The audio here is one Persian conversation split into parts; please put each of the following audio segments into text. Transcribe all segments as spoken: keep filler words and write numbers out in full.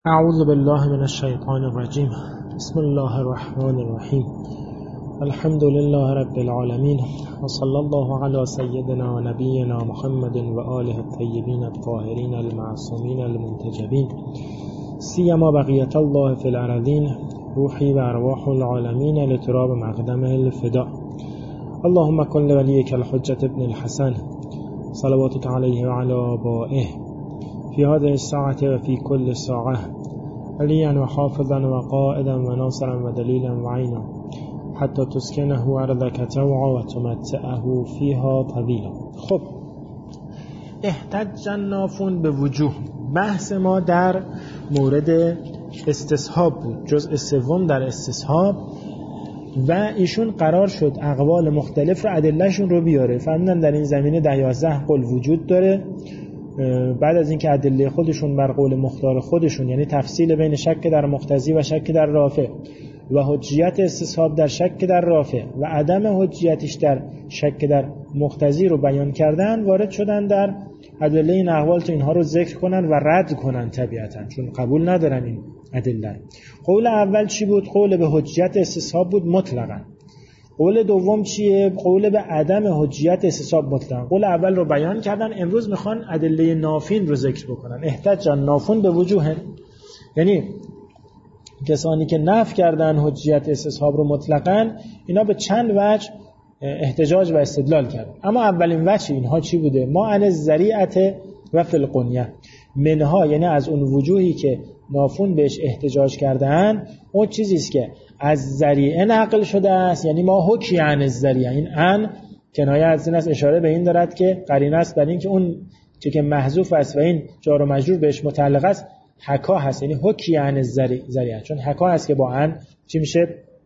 اعوذ بالله من الشیطان الرجیم. بسم الله الرحمن الرحیم. الحمد لله رب العالمین و صلی الله علی سیدنا و نبینا محمد و آله الطیبین الطاهرین المعصومین المنتجبین سیما بقیت الله فی الارضین روحی و ارواح العالمین لتراب مقدم الفدا. اللهم کن لولیک الحجة ابن الحسن صلواتك علیه و علی آبائه في هذه الساعة وفي كل ساعة عليا وحافظا وقائدا وناصرا ودليلا وعينا حتى تسكنه أرضك توعا وتمتعه فيها طويلا. خب، احتج النافون به وجوه. بحث ما در مورد استصحاب بود، جزء سوم در استصحاب، و ایشون قرار شد اقوال مختلف رو ادلهشون رو بیاره. فهمیدن در این زمینه ده یازده قول وجود داره. بعد از اینکه ادله خودشون بر قول مختار خودشون، یعنی تفصیل بین شک در مقتضی و شک در رافع و حجیت استصحاب در شک در رافع و عدم حجیتش در شک در مقتضی رو بیان کردن، وارد شدن در ادله این احوال تا اینها رو ذکر کنن و رد کنن طبیعتاً، چون قبول ندارن این ادله. قول اول چی بود؟ قول به حجیت استصحاب بود مطلقاً. قول دوم چیه؟ قول به عدم حجیت استصحاب مطلقاً. قول اول رو بیان کردن، امروز میخوان ادله نافین رو ذکر بکنن. احتج النافون به وجوه، یعنی کسانی که نفی کردن حجیت استصحاب رو مطلقاً، اینا به چند وجه احتجاج و استدلال کردن. اما اولین وجه اینها چی بوده؟ ما عن الذریعه و فی القنیه منها، یعنی از اون وجوهی که نافون بهش احتجاج کردن، اون چیزی است که از ذریعه نقل شده است، یعنی ما حکی عن الذریعه. این ان کنایه از این است، اشاره به این دارد که قرینه است بر این که اون چیزی که محذوف است و این جار و مجرور بهش متعلق است حکا هست، یعنی حکی عن الذریعه، چون حکا هست که با ان چی میشه؟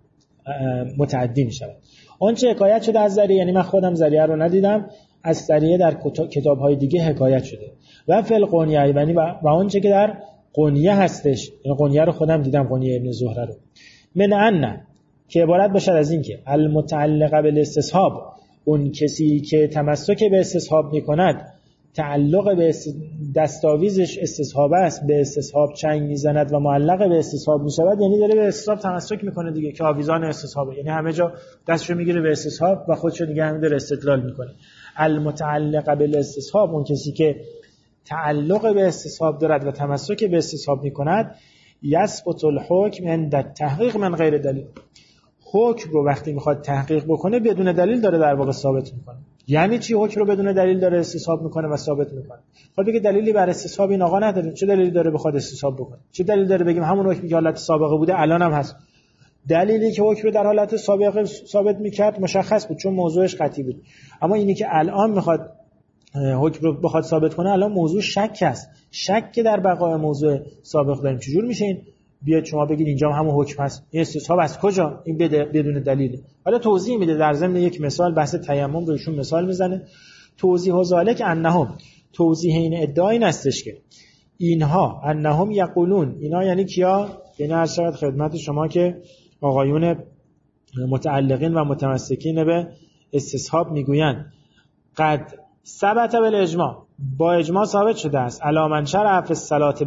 متعدی میشه. اون چه حکایت شده از ذریعه، یعنی من خودم ذریعه رو ندیدم، از ذریعه در کتاب‌های دیگه حکایت شده. و فی القنیه، یعنی و اون چه که در قنیه هستش، یعنی قنیه رو خودم دیدم، قنیه ابن زهره رو. من ان، که عبارت باشد از این که المتعلق بالاستصحاب، اون کسی که تمسک به استصحاب میکند، تعلق به دستاویزش استصحاب است، به استصحاب چنگ میزند و معلق به استصحاب میشود، یعنی داره به استصحاب تمسک میکنه دیگه، که آویزان استصحابه، یعنی همه جا دستشو میگیره به استصحاب و خودشو دیگه همین داره استدلال میکنه. المتعلق بالاستصحاب، اون کسی که تعلق به استصحاب دارد و تمسک به استصحاب میکند، یثبت الحکم عند التحقیق من غیر دلیل. حکم رو وقتی میخواد تحقیق بکنه بدون دلیل داره در واقع ثابت میکنه. یعنی چی حکم رو بدون دلیل داره استصحاب میکنه و ثابت میکنه؟ خب بگه دلیلی بر استصحاب این آقا نداره، چه دلیلی داره بخواد استصحاب بکنه؟ چه دلیل داره بگیم همون حکمی که حالت سابقه بوده الان هم هست؟ دلیلی که حکم رو در حالت سابقه ثابت میکرد مشخص بود، چون موضوعش قطعی بود. اما اینی که الان میخواد حکم رو بخواد ثابت کنه، الان موضوع شک است، شک در بقای موضوع سابق داریم. چجور میشه این بیاد شما بگید اینجا هم همون حکم هست؟ این استصحاب از کجا؟ این بدون دلیل. حالا توضیح میده در ضمن یک مثال، بحث تیمم رو ایشون مثال میزنه. توضیح ذالک انهم، توضیح این ادعا این استش که اینها انهم یقولون، اینا یعنی کیا؟ یعنی هر شاید خدمت شما که آقایون متعلقین و متمسکین به استصحاب میگویند قد ثبت بالاجماع، با اجماع ثابت شده است، علی من شرع فی الصلاه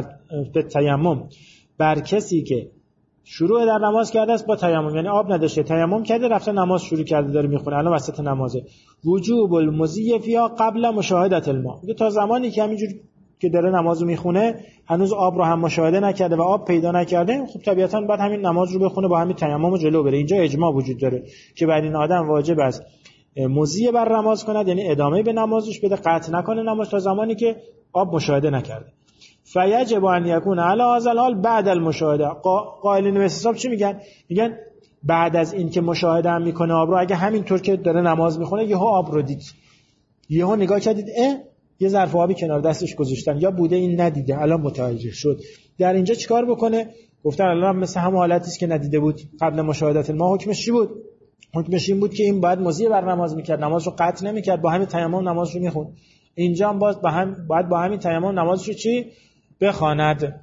بالتیمم، بر کسی که شروع در نماز کرده است با تیمم، یعنی آب نداشته، تیمم کرده رفته نماز شروع کرده داره میخونه، الان وسط نمازه، وجوب المضی فیها قبل مشاهده الماء، میگه تا زمانی که همینجور که داره نمازو میخونه هنوز آب رو هم مشاهده نکرده و آب پیدا نکرده، خب طبیعتاً بعد همین نماز رو بخونه، با همین تیمم جلو بره. اینجا اجماع وجود داره که بر این آدم واجب است مضی بر نماز کند، یعنی ادامه به نمازش بده، قطع نکنه نماز تا زمانی که آب مشاهده نکرده. فیجب ان یکون علی هذا الحال بعد المشاهده. قائلین به استصحاب چی میگن؟ میگن بعد از این که مشاهده هم میکنه آب رو، اگه همینطور که داره نماز میخونه یهو آب رو دید، یهو نگاه کردید اه یه ظرف آبی کنار دستش گذاشتن، یا بوده این ندیده الان متوجه شد، در اینجا چیکار بکنه؟ گفتن الان مثل همون حالتی است که ندیده بود قبل مشاهدت ما. حکمش چی بود؟ حکمش این بود که این باید مضی بر نماز میکرد، نماز رو قطع نمیکرد، با همین تیمم نماز رو میخوند. اینجا هم باز با هم باید با همین تیمم نمازش رو چی بخواند.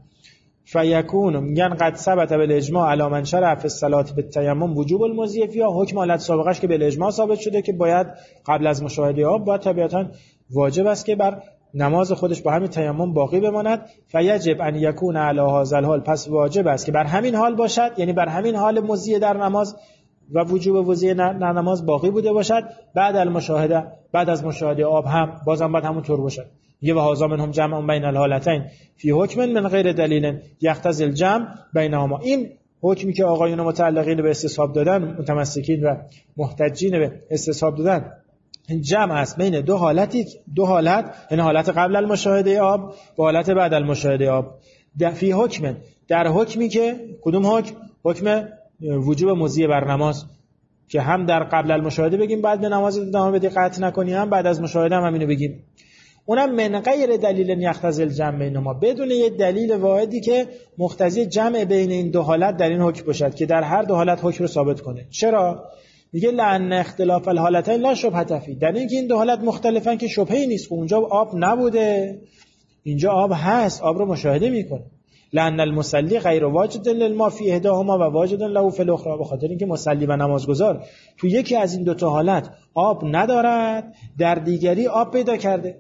فیکون، میگن قد ثبت بالاجماع علی من شرع فی الصلاه بالتیمم وجوب المضی فیها، حکم حالت سابقش که بالاجماع ثابت شده که باید قبل از مشاهده آب باید طبیعتا واجب است که بر نماز خودش با همین تیمم باقی بماند. فیجب ان یکون علی هذا الحال، پس واجب است که بر همین حال باشد، یعنی بر همین حال مضی در نماز و وجوب وضوء در نماز باقی بوده باشد. بعد المشاهده، بعد از مشاهده آب هم بازم باید همونطور باشد. یه و هذا منهم جمع بین الحالتین فی حکم من غیر دلیل یقتضی الجمع بینهما. این حکمی که آقایون متعلقین به استصحاب دادن، متمسکین و محتجین به استصحاب دادن، جمع است بین دو حالتی، دو حالت، یعنی حالت قبل المشاهده آب و حالت بعد المشاهده آب. فی حکم، در حکمی که کدوم حکم؟ حکم وجوب مضی بر نماز، که هم در قبل المشاهده بگیم بعد به نماز ادامه بدی قطع نکنی، هم بعد از مشاهده هم همینو بگیم. اونم من غیر دلیل یقتضی الجمع بینهما، بدون یه دلیل واحدی که مقتضی جمع بین این دو حالت در این حکم باشد که در هر دو حالت حکم رو ثابت کنه. چرا؟ میگه لأن اختلاف الحالتین لا شبهة فیه، در اینکه این دو حالت مختلفن که شبهه‌ای نیست. اونجا آب نبوده، اینجا آب هست، آب رو مشاهده میکنه. لأن المصلی غیر واجد للماء فی احداهما و واجد له فی الاخرى، به خاطر اینکه مصلی و نمازگزار تو یکی از این دو تا حالت آب ندارد، در دیگری آب پیدا کرده.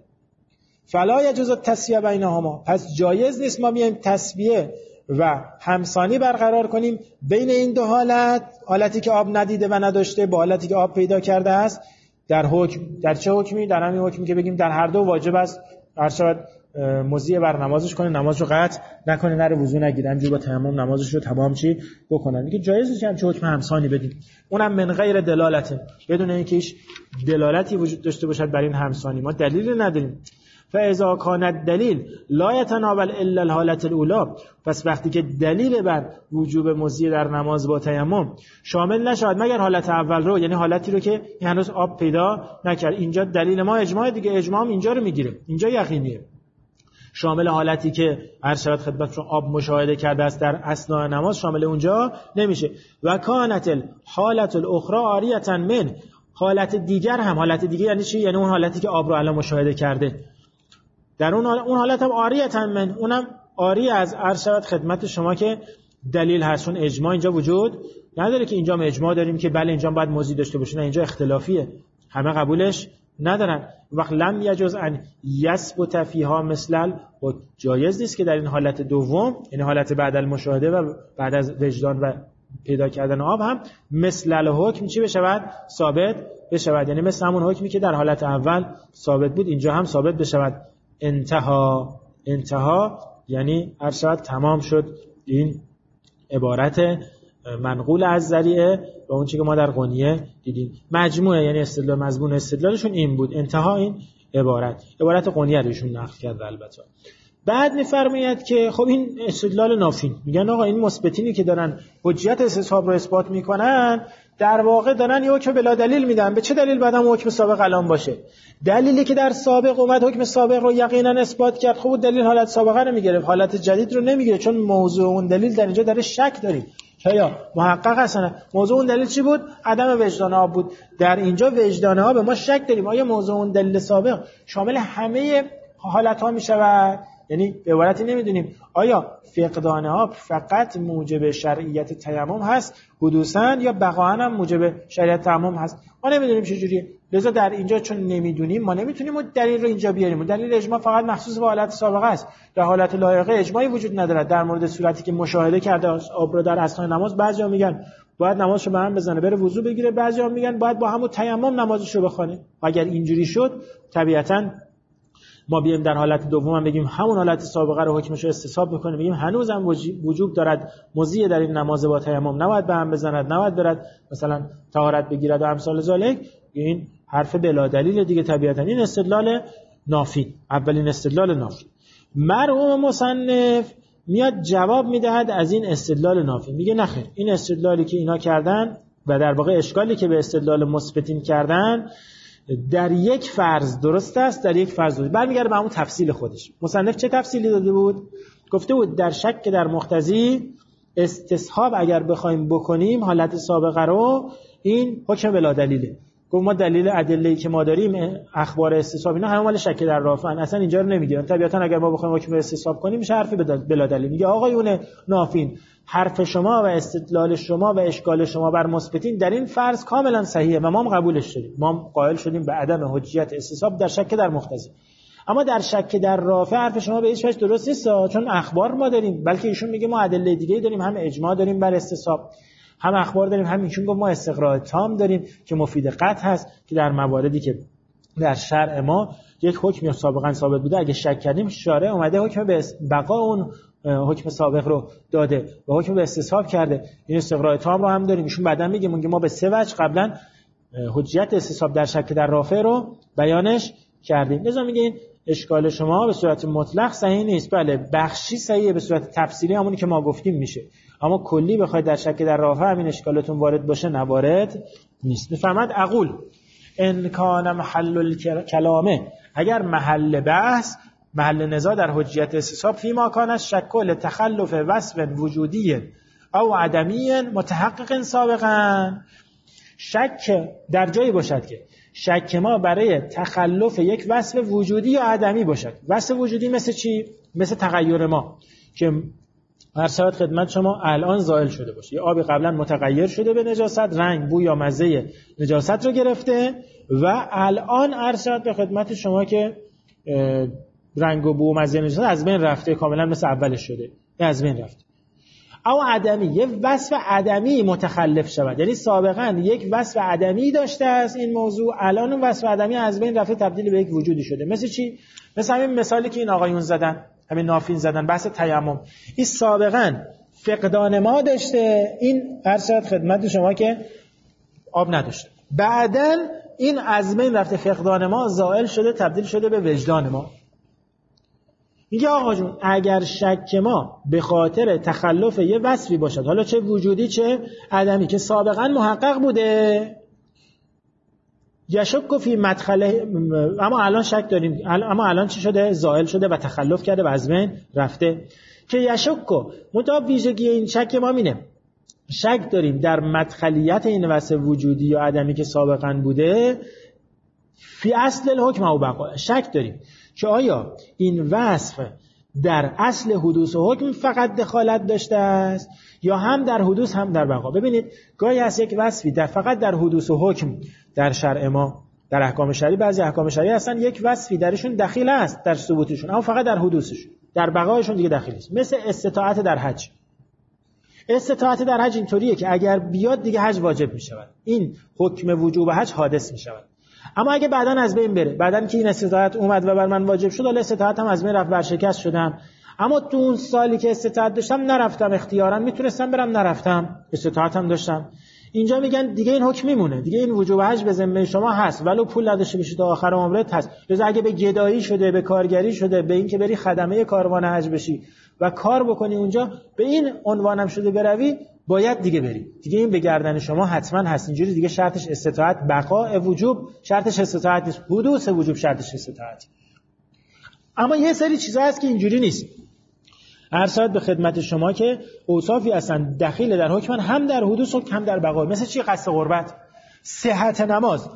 فلا یجوز التسویه بینهما، پس جایز نیست ما بیایم تسویه و همسانی برقرار کنیم بین این دو حالت، حالتی که آب ندیده و نداشته با حالتی که آب پیدا کرده است. در حکم، در چه حکمی؟ در همین حکمی که بگیم در هر دو واجب است هر شود مضی بر نمازش کنه، نماز رو قطع نکنه، نره وضو نگیره، همجوری با تیمم نمازش رو تمام چی بکنن. میگه جایز نیست همچین حکم همسانی بدیم، اونم من غیر دلالته، بدون اینکه هیچ دلالتی وجود داشته باشد بر این همسانی. ما دلیل نداریم. فاذا کان الدلیل لا یتناول الا الحالت الاولى، پس وقتی که دلیل بر وجوب مضی در نماز با تیمم شامل نشود مگر حالت اول رو، یعنی حالتی رو که هنوز آب پیدا نکرد. اینجا دلیل ما اجماع دیگه، اجماع هم اینجا رو میگیره، اینجا یقینیه. شامل حالتی که هر شرط خدمتشون آب مشاهده کرده است در اثناء نماز شامل اونجا نمیشه. و کانت الحالت الاخرى عاریه من، حالت دیگر هم، حالت دیگر یعنی چی؟ یعنی اون حالتی که آب رو الان مشاهده کرده، در اون اون حالت هم عاریه من، اونم عاری از هر شرط خدمت شما که دلیل هستون. اجماع اینجا وجود نداره که اینجا اجماع داریم که بله اینجا باید مضی داشته باشه، نه اینجا اختلافیه، همه قبولش ندارن. وقت لم یجوز ان یثبت فیها مثل، و جایز نیست که در این حالت دوم، یعنی حالت بعد المشاهده و بعد از وجدان و پیدا کردن آب هم مثل الحکم چی بشود؟ ثابت بشود، یعنی مثل همون حکمی که در حالت اول ثابت بود اینجا هم ثابت بشود. انتها، انتها یعنی هر شد تمام شد این عبارت منقول از ذریعه و اون چیزی که ما در غنیه دیدیم. مجموعه یعنی استدلال مضمون استدلالشون این بود، انتها این عبارت عبارت غنیه روشون نقل کرد. البته بعد میفرماید که خب این استدلال نافین، میگن آقا این مثبتینی که دارن حجیت استصحاب رو اثبات میکنن در واقع دارن یه حکم بلا دلیل میدن. به چه دلیل بعدم حکم سابق الان باشه؟ دلیلی که در سابق اومد حکم سابق رو یقینا اثبات کرد، خب دلیل حالت سابقه رو میگیره، حالت جدید رو نمیگیره، چون موضوع اون دلیل در اینجا در شک داریم چرا محقق هستن. موضوع اون دلیل چی بود؟ عدم وجدان آب بود. در اینجا وجدان آب ما شک داریم آیا موضوع اون دلیل سابق شامل همه حالت ها میشود؟ یعنی به عبارتی نمیدونیم آیا فقدان آب فقط موجب شرعیت تیمم هست حدوثاً یا بقاءً هم موجب شرعیت تیمم هست؟ ما نمیدونیم چجوریه. لذا در اینجا چون نمیدونیم ما نمیتونیم اون دلیل رو اینجا بیاریم. دلیل اجماع فقط مخصوص به حالت سابقه است. در حالت لایقه اجماعی وجود ندارد. در مورد صورتی که مشاهده کرده آب رو در اثناء نماز، بعضیا میگن باید نمازشو به هم بزنه بره وضو بگیره، بعضیا میگن باید با همون تیمم نمازشو بخونه. اگر اینجوری شد طبیعتاً ما بیایم در حالت دوم هم بگیم همون حالت سابقه رو حکمش رو استصحاب میکنیم، بگیم هنوزم وجوب دارد مضی در این نماز با تیمم، نباید به هم بزند، نباید برد مثلا طهارت بگیرد و امثال ذالک، این حرف بلا دلیل دیگه. طبیعتا این استدلال نافی، اولین استدلال نافی. مرحوم مصنف میاد جواب میدهد از این استدلال نافی، میگه نخیر، این استدلالی که اینا کردن و در واقع اشکالی که به استدلال مثبتین کردن در یک فرض درست است، در یک فرض درست. برمیگرده به همون تفصیل خودش. مصنف چه تفصیلی داده بود؟ گفته بود در شک در مقتضی استصحاب اگر بخوایم بکنیم حالت سابقه رو، این حکم بلا دلیله. گفت ما دلیل ادله‌ای که ما داریم اخبار استصحاب اینا همه مال شک در رافعن، اصلا اینجا رو نمیگیرن. طبیعتا اگر ما بخوایم حکم استصحاب کنیم میشه حرف بلا دلیل. میگه آقایون نافین، حرف شما و استدلال شما و اشکال شما بر مثبتین در این فرض کاملا صحیحه و ما هم قبولش شدیم. ما هم قائل شدیم به عدم حجیت استصحاب در شک در مقتضی. اما در شک در رافع حرف شما به هیچ وجه درست نیست، چون اخبار ما داریم، بلکه ایشون میگه ما ادله دیگه داریم، هم اجماع داریم بر استصحاب، هم اخبار داریم، هم ایشون گفت ما استقراء تام داریم که مفید قطع هست که در مواردی که در شرع ما یک حکمی سابقا ثابت بوده اگه شک کردیم شارع اومده حکم به بقا اون حکم سابق رو داده و حکم به استصحاب کرده. این استقراء تام رو هم داریم. ایشون بعداً میگه ما به سه وجه قبلا حجیت استصحاب در شک در رافع رو بیانش کردیم. لذا میگه این اشکال شما به صورت مطلق صحیح نیست. بله بخشی صحیحه، به صورت تفصیلی همونی که ما گفتیم میشه، اما کلی بخواید در شک در رافع همین اشکالتون وارد باشه نوارد نیست. میفهمد اقول ان کان محل الکلامه، اگر محل بحث محل نزاع در حجیت استصحاب فیما کان شک لتخلف وصف وجودی او عدمی متحقق سابقا، شک در جایی باشد که شک ما برای تخلف یک وصف وجودی یا عدمی باشد. وصف وجودی مثل چی؟ مثل تغییر ما که هر ساعت خدمت شما الان زائل شده باشه، یا آبی قبلا متغیر شده به نجاست، رنگ بو یا مزه نجاست رو گرفته و الان هر ساعت به خدمت شما که رنگ و بو و مزه نجاست از بین رفته، کاملا مثل اولش شده، از بین رفته. او عدمی، یه وصف عدمی متخلف شود، یعنی سابقا یک وصف عدمی داشته است این موضوع، الان اون وصف عدمی از بین رفته تبدیل به یک وجودی شده. مثل چی؟ مثل همین مثالی که این آقایون زدن، همین نافین زدن، بحث تیمم. این سابقا فقدان ما داشته، این هر ساعت خدمت شما که آب نداشته، بعدن این از بین رفته، فقدان ما زائل شده تبدیل شده به وجدان ما. میگه آقا جون اگر شک ما به خاطر تخلف یه وصفی باشد، حالا چه وجودی چه عدمی، که سابقا محقق بوده، یشک فی مدخله، اما الان شک داریم، اما الان چی شده؟ زائل شده و تخلف کرده و از بین رفته. که یشک مطابق ویژگی این شک ما اینه، شک داریم در مدخلیت این وصف وجودی یا عدمی که سابقا بوده فی اصل الحکم او بقا، شک داریم که آیا این وصف در اصل حدوث و حکم فقط دخالت داشته است یا هم در حدوث هم در بقا. ببینید گاهی هست یک وصفی در فقط در حدوث و حکم در شرع ما، در احکام شرعی، بعضی احکام شرعی هستن یک وصفی درشون دخیل است در ثبوتشون، اما فقط در حدوثشون، در بقایشون دیگه دخیل است. مثل استطاعت در حج. استطاعت در حج اینطوریه که اگر بیاد دیگه حج واجب می شود، این حکم وجوب حج حادث می شود. اما اگه بعداً از بین بره، بعداً که این استطاعت اومد و بر من واجب شد، حالا استطاعتم از بین رفت، ورشکست شدم، اما تو اون سالی که استطاعت داشتم نرفتم، اختیاراً میتونستم برم نرفتم، استطاعتم داشتم، اینجا میگن دیگه این حکم میمونه، دیگه این وجوب حج به ذمه شما هست ولو پول نداشته باشید تا آخر عمرت هست. لذا اگه به گدایی شده، به کارگری شده، به این که بری خدمه کاروان حج بشی و کار بکنی اونجا، به این عنوانم شده بروی، باید دیگه بری، دیگه این به گردن شما حتما هست. اینجوری دیگه شرطش استطاعت، بقاء وجوب شرطش استطاعت نیست، حدوث وجوب شرطش استطاعت. اما یه سری چیزا هست که اینجوری نیست. هر ساعت به خدمت شما که اوصافی اصلا دخیل در حکم هم در حدوث و هم در بقا. مثل چی؟ قصد قربت. صحت نماز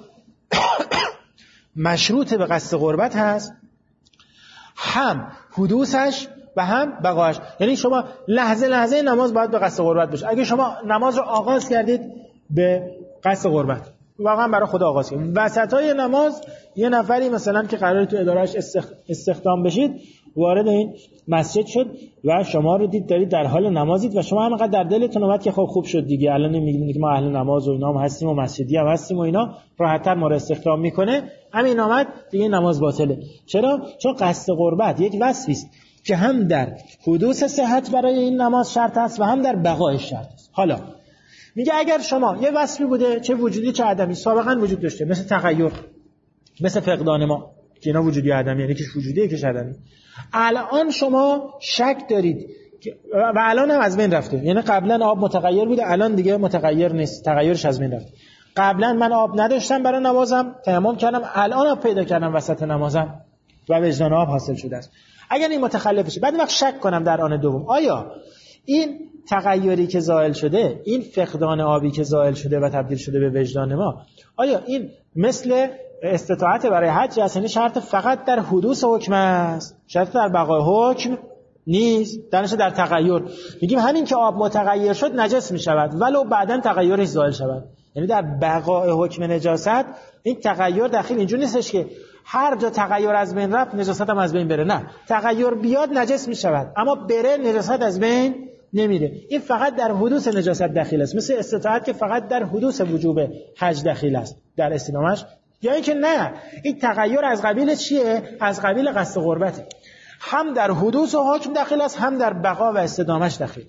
مشروط به قصد قربت هست، هم حدوثش و هم بقاش. یعنی شما لحظه لحظه نماز باید به قصد قربت باشه. اگه شما نماز رو آغاز کردید به قصد قربت، واقعا برای خدا آغاز کردید، وسطای نماز یه نفری مثلا که قراره تو ادارهش استخدام بشید وارد این مسجد شد و شما رو دید دارید در حال نمازید و شما همینقدر در دلتون اومد که خب خوب شد دیگه، الان میگید که ما اهل نماز و اینا هم هستیم و مسجدی هم هستیم و اینا، راحت‌تر ما رو استخدام میکنه، همین آمد دیگه نماز باطله. چرا؟ چون قصد قربت یک وصفی است که هم در حدوث صحت برای این نماز شرط است و هم در بقایش شرط است. حالا میگه اگر شما یه وصفی بوده، چه وجودی چه عدمی، سابقا وجود داشته، مثل تغییر، مثل فقدان ما که اینا وجودی عدمی، یعنی که وجودی که عدمی، الان شما شک دارید و الان هم از بین رفته، یعنی قبلا آب متغیر بوده، الان دیگه متغیر نیست، تغییرش از بین رفته. قبلا من آب نداشتم برای نمازم، تیمم کردم، الان آب پیدا کردم وسط نمازم و وجدان آب حاصل شده است. اگر این متخلف بشه، بعد وقت شک کنم در آن دوم، آیا این تغییری که زائل شده، این فقدان آبی که زائل شده و تبدیل شده به وجدان ما، آیا این مثل استطاعت برای حج است، یعنی شرط فقط در حدوث حکم است، شرط در بقای حکم نیست، درنشه در تغییر. میگیم همین که آب متغیر شد نجس می شود ولو بعداً تغییرش زائل شود، یعنی در بقای حکم نجاست این تغییر داخل اینجور نیستش که هر جا تغییر از بین رفت نجاست هم از بین بره. نه، تغییر بیاد نجس می شود، اما بره نجاست از بین نمیره. این فقط در حدوث نجاست دخیل است، مثل استطاعت که فقط در حدوث وجوب حج دخیل است در استدامش. یا اینکه نه، این تغییر از قبیل چیه؟ از قبیل قصد قربته، هم در حدوث و حکم داخل است، هم در بقا و استدامش داخل،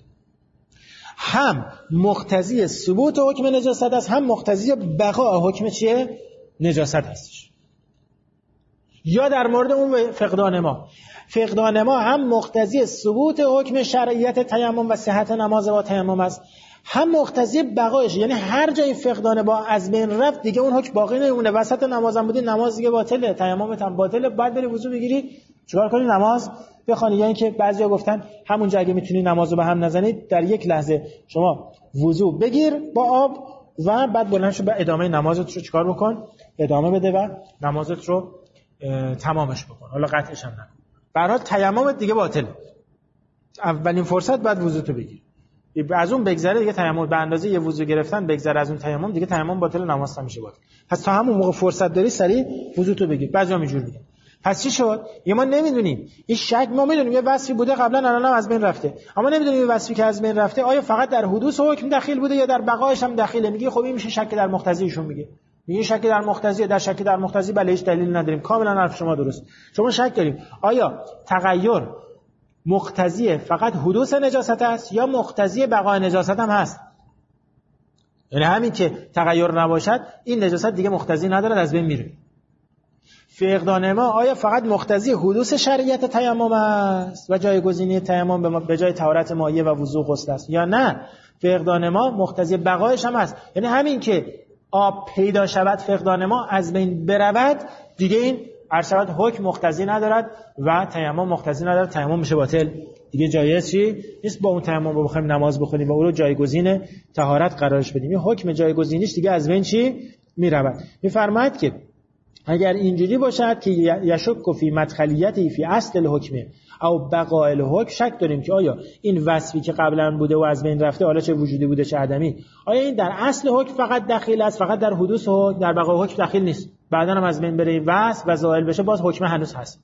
هم مقتضی ثبوت حکم نجاست است، هم مقتضی بقا حکم چیه؟ نجاست هستش. یا در مورد اون فقدان ما، فقدان ما هم مقتضی ثبوت حکم شرعیت تیمم و صحت نماز با تیمم است، هم مقتضی بقایش، یعنی هر جای فقدان با از بین رفت دیگه اون حکم باقی نمیمونه. وسط نمازم بودی نماز دیگه باطله، تیممت هم باطله، بعد بری وضو بگیری چیکار کنی؟ نماز بخونی. یا اینکه بعضیا گفتن همونجا اگه میتونی نمازو به هم نزنید، در یک لحظه شما وضو بگیر با آب و بعد بلند شو به ادامه نمازت رو چیکار بکن؟ ادامه بده و نمازت رو تمامش بکن، حالا قطعش هم نکن. به هر حال تیممت دیگه باطله، اولین فرصت بعد وضوتو بگیر. از اون بگذره دیگه تیمم به اندازه یه وضو گرفتن بگذره از اون تیمم دیگه تیمم باطل، نماز هم میشه باطل. پس تا همون موقع فرصت داری سریع وضوتو بگیر. بعضیا اینجور میگن. پس چی شد؟ یه ما نمیدونیم این شک، ما میدونیم یه وصفی بوده قبلا الان هم از بین رفته، اما نمیدونیم این وصفی که از بین رفته آیا فقط در حدوث حکم دخیل بوده یا در بقایش هم دخیله. میگه خب این میشه شک در مقتضیشون. میگه میگه شک در مقتضی، در شک در مقتضی بله هیچ دلیل نداریم. کاملا حرف شما درست. شما شک داریم آیا تغییر مقتضی فقط حدوث نجاست است یا مقتضی بقای نجاست هم هست؟ یعنی همین که تغییر نباشد این نجاست دیگه مقتضی ندارد، از بین میره. فقدان ما آیا فقط مقتضی حدوث شرعیت تیمم است و جایگزینی تیمم به جای طهارت مایع و وضو غسل است، یا نه فقدان ما مقتضی بقایش هم است؟ یعنی همین که آب پیدا شود فقدان ما از بین برود دیگه این عرض شود حکم مقتضی ندارد و تیمم مقتضی ندارد، تیمم میشه باطل دیگه. جایز چی نیست با اون تیمم رو بخوایم نماز بخونیم و او رو جایگزین طهارت قرارش بدیم. این حکم جایگزینیش دیگه از بین چی میرود. میفرماید که اگر اینجوری باشد که یشک فی مدخلیتی فی اصل الحکم او بقاء الحکم، شک داریم که آیا این وصفی که قبلا بوده و از بین رفته، حالا چه وجودی بوده چه عدمی، آیا این در اصل حکم فقط دخیل است، فقط در حدوث حکم، در بقاء حکم دخیل نیست، بعدا هم از بین بره وصف و زائل بشه باز حکم هنوز هست.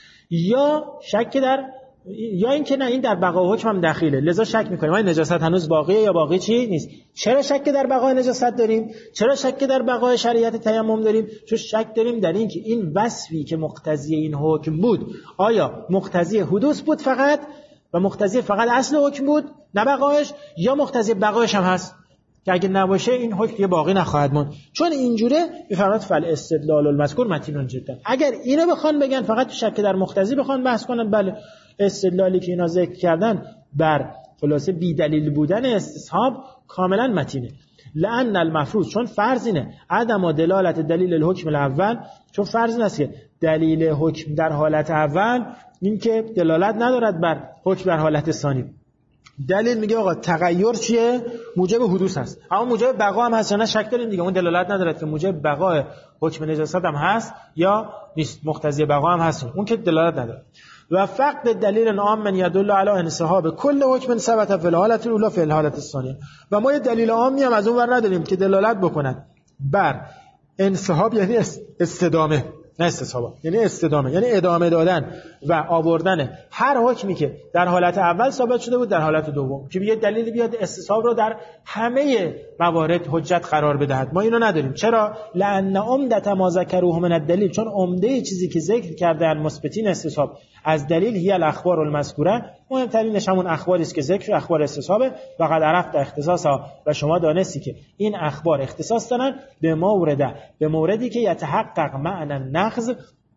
یا شک در یا اینکه نه این در بقاء حکم هم دخیله، لذا شک میکنیم آیا نجاست هنوز باقیه یا باقی چی نیست. چرا شک در بقاء نجاست داریم؟ چرا شک در بقاء شرعیت تیمم داریم؟ چون شک داریم در این که این وصفی که مقتضی این حکم بود آیا مقتضی حدوث بود فقط و مقتضی فقط اصل حکم بود نه بقایش، یا مقتضی بقایش هم هست که اگه نباشه این حکم یه باقی نخواهد ماند. چون اینجوره میفرماد فل استدلال المذکور متین جدا. اگر اینو بخوان بگن فقط شک در مقتضی بخوان بحث کنن، بله استدلالی که اینا ذکر کردن بر خلاصه بی دلیل بودن استصحاب کاملا متینه. لأن المفروض، چون فرض اینه عدم دلالت دلیل الحکم الاول، چون فرض این است که دلیل حکم در حالت اول این که دلالت ندارد بر حکم در حالت ثانی. دلیل میگه آقا تغییر چیه؟ موجب حدوث هست، اما موجب بقا هم هست یا نه شک داریم دیگه. اون دلالت ندارد که موجب بقای حکم نجاست هم هست یا نیست، مقتضی بقا هم هست، اون که دلالت نداره. و فقط دلیل عام من يدل على انسحاب کل حکم ثبت فی الحالة الاولى فی الحالة الثانیه. و ما یه دلیل عامی هم از اون ور نداریم که دلالت بکند بر انسحاب، یعنی استدامه، نه استصحاب، یعنی استدامه، یعنی ادامه دادن و آوردن هر حکمی که در حالت اول ثابت شده بود در حالت دوم، که یه دلیل بیاد استصحاب رو در همه موارد حجت قرار بدهد. ما اینو نداریم. چرا؟ لأن عمدة ما ذکروه من الدلیل، چون عمده چیزی که ذکر کردن مثبتین استصحاب از دلیل هی الاخبار المذکوره، مهمترینش همون اخباری است که ذکر اخبار استصحابه. و قد عرفت اختصاصا، و شما دانستی که این اخبار اختصاص دارن به مورد به موردی که یتحقق معنی نقض،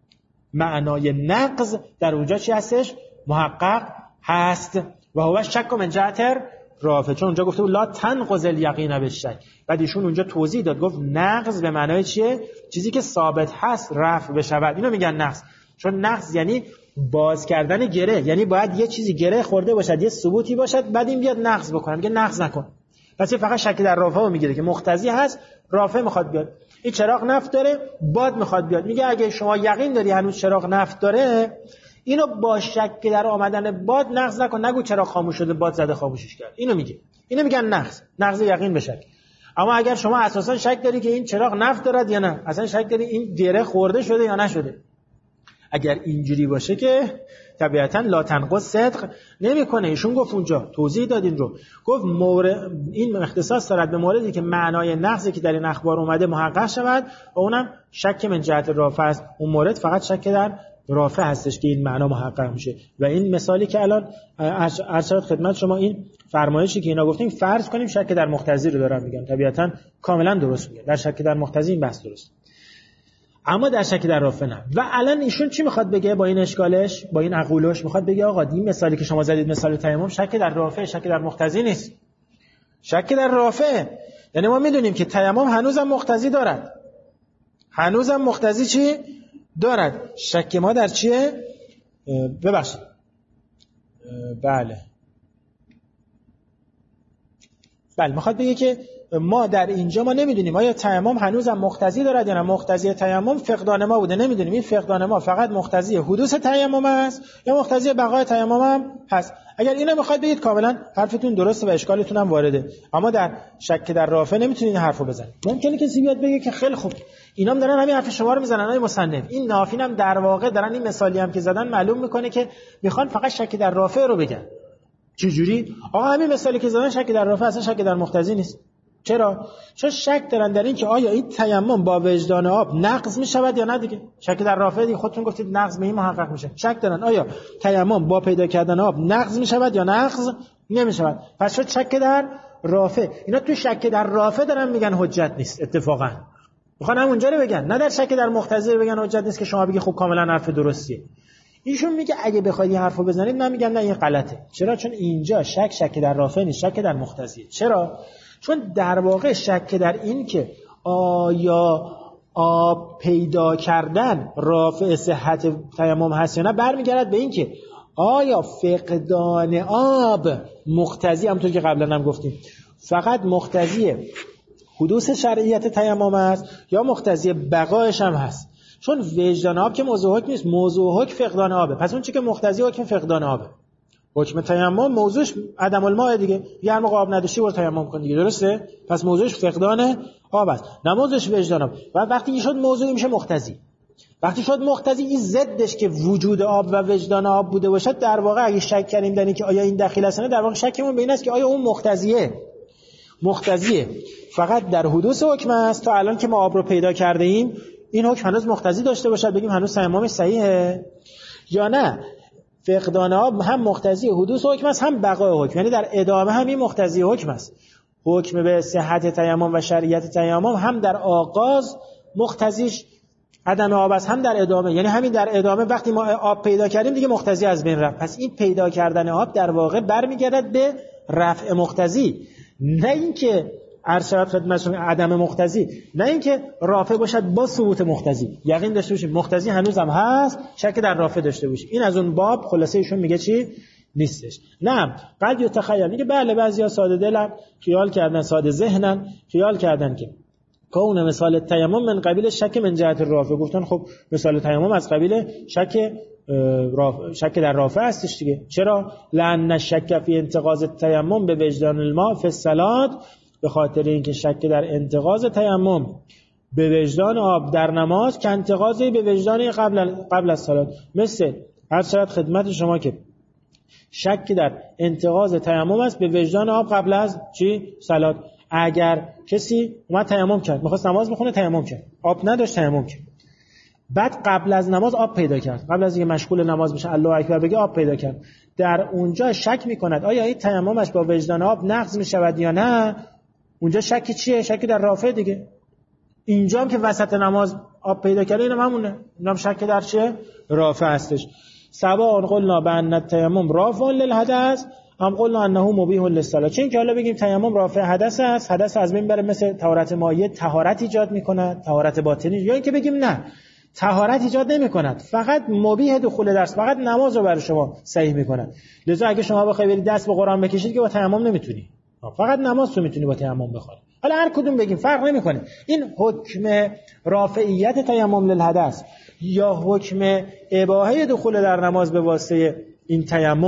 معنای نقض در اونجا چی هستش؟ محقق هست. و هو شک من جهت رافع، چون اونجا گفته بود لا تنقض الیقین بالشک، بعد ایشون اونجا توضیح داد گفت نقض به معنای چیه؟ چیزی که ثابت هست رفع بشود، اینو میگن نقض. چون نقض یعنی باز کردن گره، یعنی باید یه چیزی گره خورده باشد، یه ثبوتی باشد، بعد این بیاد نقض بکنه. میگه نقض نکن. پس این فقط شک در رافع رو میگیره که مقتضی هست، رافع میخواد بیاد. این چراغ نفت داره، باد میخواد بیاد. میگه اگه شما یقین داری هنوز چراغ نفت داره، اینو با شک در آمدن باد نقض نکن. نگو چراغ خاموش شده باد زده خاموشش کرد. اینو میگه. اینو میگن نقض. نقض یقین بشه. اما اگر شما اساسا شک داری که این چراغ نفت دارد یا نه، اصلا شک داری این گره خورده شده یا نشده، اگر اینجوری باشه که طبیعتاً لا تنقض صدق نمیکنه. ایشون گفت اونجا توضیح دادین رو، گفت مورد این اختصاص دارد به موردی که معنای نقضی که در این اخبار اومده محقق شود و اونم شک من جهت رافع است. اون مورد فقط شک در رافع هستش که این معنا محقق میشه. و این مثالی که الان عرض شد خدمت شما، این فرمایشی که اینا گفتیم فرض کنیم شک در مقتضی رو دارن میگن، طبیعتاً کاملا درست میگن، در شک در مقتضی این بحث درست، اما در شک در رافع نه. و الان ایشون چی میخواد بگه با این اشکالش، با این عقولش؟ میخواد بگه آقا این مثالی که شما زدید مثال تیمم شک در رافع، شک در مقتضی نیست، شک در رافع. یعنی ما میدونیم که تیمم هنوزم مقتضی دارد، هنوزم مقتضی چی دارد. شک ما در چیه؟ ببخشید بله بله میخواد بگه که ما در اینجا ما نمیدونیم آیا تیمم هنوزم مقتضی دارد یا نه. مقتضی تیمم فقدان ما بوده، نمیدونیم این فقدان ما فقط مقتضی حدوث تیمم است یا مقتضی بقای تیمم هم هست. اگر اینو میخواد بگید کاملا حرفتون درسته و اشکالتون هم وارده، اما در شک در رافع نمیتونید این حرفو بزنید. ممکنه کسی بیاد بگه که خیلی خوب اینام دارن همین حرف شما رو میزنن های مصنف، این نافین هم در واقع دارن این مثالی هم که زدن معلوم میکنه که میخوان فقط شک در رافع رو بگن. چجوری؟ آقا همین مثالی که زدن شک در رافع اصلا شک در مقتضی نیست. چرا؟ چون شک دارن در این که آیا این تیمم با وجدان آب نقض میشود یا نه دیگه. شک در رافع دیگه خودتون گفتید نقض به این محقق میشه. شک دارن آیا تیمم با پیدا کردن آب نقض میشود یا نقض نمیشود. پس شد شک در رافع. اینا تو شک در رافع دارن میگن حجت نیست، اتفاقا میخوان همونجا رو بگن، نه در شک در مقتضی بگن حجت نیست که شما بگی خب کاملا حرف درستیه. ایشون میگه اگه بخواید این حرفو بزنید من میگم نه این غلطه. چرا؟ چون اینجا شک شک در رافع نیست، شک در مقتضی. چرا؟ چون در واقع شک در این که آیا آب پیدا کردن رافع صحت تیمم هست یا نه برمیگرد به این که آیا فقدان آب مقتضی، همونطور که قبلا هم گفتیم، فقط مقتضی حدوث شرعیت تیمم است یا مقتضی بقایش هم هست. چون وجدان آب که موضوع حکم نیست، موضوع حکم فقدان آبه. پس اون چی که مقتضی حکم فقدان آبه، حکم تیمم موضوعش عدم الماء دیگه، یه موقع آب نداشتی برو تیمم کن دیگه، درسته؟ پس موضوعش فقدان آب است، نه موضوعش وجدان آب. و وقتی این شد موضوعی میشه مقتضی. وقتی شد مقتضی، این ضدش که وجود آب و وجدان آب بوده باشد، در واقع اگه شک کردیم در این که آیا این دخیل است نه، در واقع شکمون به این است که آیا اون مقتضیه مقتضیه فقط در حدوث حکم است تا الان که ما آب رو پیدا کرده ایم این حکم هنوز مقتضی داشته باشد بگیم هنوز تیممش صحیحه، یا نه فقدان آب هم مقتضی حدوث حکم است هم بقای حکم، یعنی در ادامه هم این مقتضی حکم است. حکم به صحت تیمم و شرعیت تیمم هم در آغاز مقتضیش عدم آب است، هم در ادامه، یعنی همین در ادامه وقتی ما آب پیدا کردیم دیگه مقتضی از بین رفت. پس این پیدا کردن آب در واقع برمیگردد به رفع مقتضی، نه اینکه ارشاد خدمتشون عدم مقتضی، نه اینکه رافع باشد با ثبوت مقتضی. یقین داشته باشید مقتضی هنوز هم هست، شک در رافع داشته باشید. این از اون باب خلاصه ایشون میگه چی نیستش. نه قد یتخیل، میگه بله بعضیا ساده دلن خیال کردن، ساده ذهنن خیال کردن که کون مثال تیمم من قبیل شک من جهت رافع، گفتن خب مثال تیمم از قبیل شک شک در رافع هستش دیگه. چرا؟ لأن الشک فی انتقاض التیمم به وجدان الماء فی الصلاة، به خاطر اینکه شک در انتقاض تیمم به وجدان آب در نماز که انتقاضی به وجدان قبل قبل از صلات، مثل هر صلات خدمت شما که شک در انتقاض تیمم است به وجدان آب قبل از چی؟ صلات. اگر کسی اومد تیمم کرد، می‌خواست نماز بخونه، تیمم کرد، آب نداشت، تیمم کرد، بعد قبل از نماز آب پیدا کرد، قبل از اینکه مشغول نماز بشه الله اکبر بگه آب پیدا کرد، در اونجا شک می‌کند آیا این تیممش با وجدان آب نقض می‌شود یا نه. اونجا شک چیه؟ شک در رافع دیگه. اینجا هم که وسط نماز آب پیدا کرده اینم همونه، اینم شک در چیه؟ رافع هستش. سواء قلنا بان التیمم رافع للحدث هم قلنا انه مبیح للصلاه. چون که حالا بگیم تیمم رافع حدث است، حدث از بین بره، مثل طهارت مایع طهارت ایجاد می‌کند، طهارت باطنی، یا اینکه بگیم نه طهارت ایجاد نمی‌کند، فقط مبیح دخول درس، فقط نماز رو برای شما صحیح می‌کند. لذا اگه شما بخوای برید دست به قرآن بکشید که با تیمم نمی‌تونی، فقط نماز رو می‌تونی با تیمم بخونی. حالا هر کدوم بگیم فرق نمی‌کنه. این حکم رافعیت تیمم للحدث یا حکم اباحه دخول در نماز به واسطه این تیمم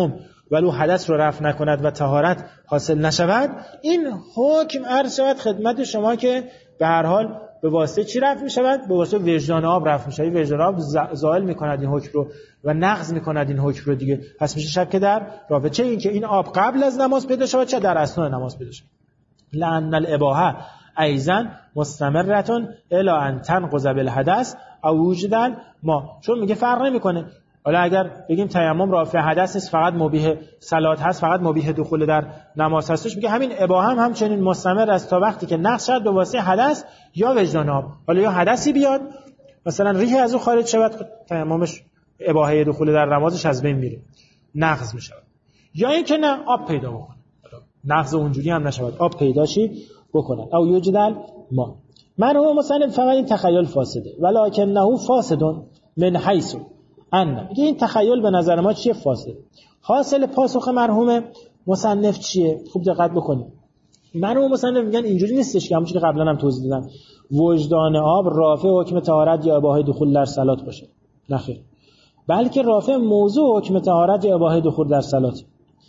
ولو حدث رو رفع نکند و طهارت حاصل نشود، این حکم عرض شود خدمت شما که به هر حال به واسطه چی رفع می شود؟ به واسطه وجدان آب رفع می شود. وجدان آب زائل می کند این حکم رو و نقض می کند این حکم رو دیگه. پس میشه شک در رافع، چه این که این آب قبل از نماز پیدا شود چه در اثناء نماز پیدا شود. لأن الاباحه ایضا مستمرتون الی ان تنقض بالحدث او وجود ما، چون میگه فرق نمیکنه. حالا اگر بگیم تیمم رافع حدث نیست، فقط مبیح صلات هست، فقط مبیح دخول در نماز هستش، میگه همین اباحه هم همچنین مستمر است تا وقتی که نقض شد به واسطه حدث یا وجدان آب. حالا یا حدثی بیاد مثلا ریح از او خارج شود، تیممش اباحه دخول در نمازش از بین میره، نقض میشه. یا اینکه نه آب پیدا بکنه، نقض اونجوری هم نشود، آب پیدا شی بکنه. او یوجدل ما مرحوم مصنف فقط این تخیل فاسده، ولکنه فاسدون من حیث ان، میگه این تخیل به نظر ما چیه؟ فاسد. حاصل پاسخ مرحوم مصنف چیه؟ خوب دقت بکنید. مرحوم مصنف میگن اینجوری نیستش که همونش که قبلا هم توضیح دادم وجدان آب رافع حکم طهارت یا اباحه دخول در صلات باشه، نه خیر، بلکه رافع موضوع حکم طهارت یا اباحه دخول در صلات.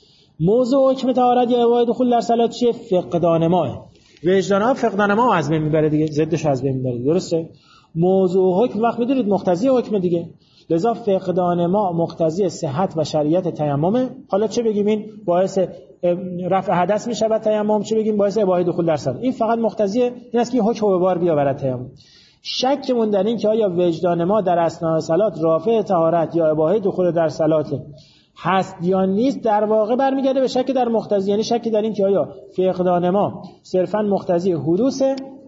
موضوع حکم طهارت یا اباحه دخول در صلات چیه؟ فقدان ماه. وجدان آب فقدان ماه از بین میبره دیگه، ضدش از بین میبره، درسته؟ موضوع حکم وقت میدونید مقتضی حکم دیگه، لذا فقدان ما مقتضی صحت و شریعت تیممه. حالا چه بگیم این باعث رفع حدث میشه بعد تیمم، چه بگیم باعث اباحه دخول در صلات، این فقط مقتضی این است که حکم به بار بیاورد تیمم. شکمون در این که آیا وجدان ما در اثناء صلات رافع طهارت یا اباحه دخول در صلات هست یا نیست، در واقع برمیگرده به شک در مقتضی، یعنی شک در این که آیا فقدان ما صرفا مقتضی حدوث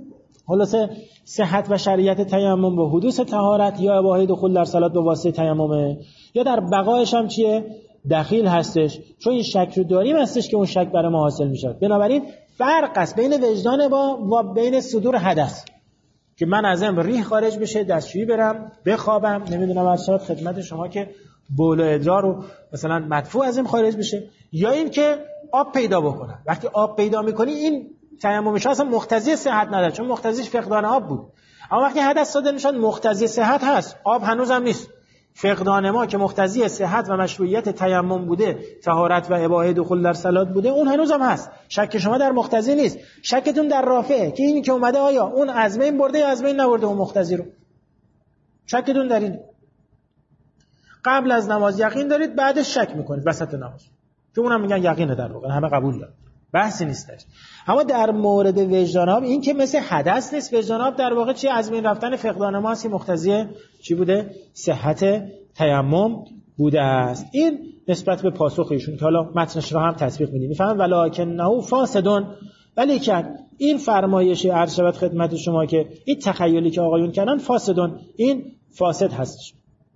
خلاصه صحت و شریعت تیمم و حدوث طهارت یا اباحه دخول در صلات به واسطه تیممه، یا در بقایش هم چیه؟ دخیل هستش. چون این شک رو داریم هستش که اون شک برای ما حاصل میشه. بنابراین فرق است بین وجدان با و بین صدور حدث، که من ازم ریح خارج بشه، دستشویی برم، بخوابم، نمیدونم ارشاد خدمت شما که بول و ادرار رو مثلا مدفوع ازم خارج بشه، یا این که آب پیدا بکنم. وقتی آب پیدا میکنی این تیممش اصلا مقتضی صحت نداره، چون مقتضیش فقدان آب بود. اما وقتی حدث صادر نشد مقتضی صحت هست، آب هنوز هم نیست. فقدان ما که مقتضی صحت و مشروعیت تیمم بوده، طهارت و اباحه دخول در صلات بوده، اون هنوز هم هست. شک شما در مقتضی نیست، شکتون در رافعه که اینی که اومده آیا اون از بین برده یا از بین نبرده اون مقتضی رو. شکتون در این قبل از نماز یقین دارید، بعدش شک میکنید وسط نماز، که اونم میگن یقینه، در واقع همه قبول دارن، بحثی نیستش. اما در مورد وجدان آب این که مثل حدث نیست، وجدان آب در واقع چی؟ از بین رفتن فقدان ما هستی، مقتضی چی بوده؟ صحت تیمم بوده است. این نسبت به پاسخ ایشون که حالا متنش رو هم تطبیق میدیم میفهمن. ولکنه فاسدون، ولی که این فرمایشی عرض شود خدمت شما که این تخیلی که آقایون کردن فاسدون، این فاسد هستش.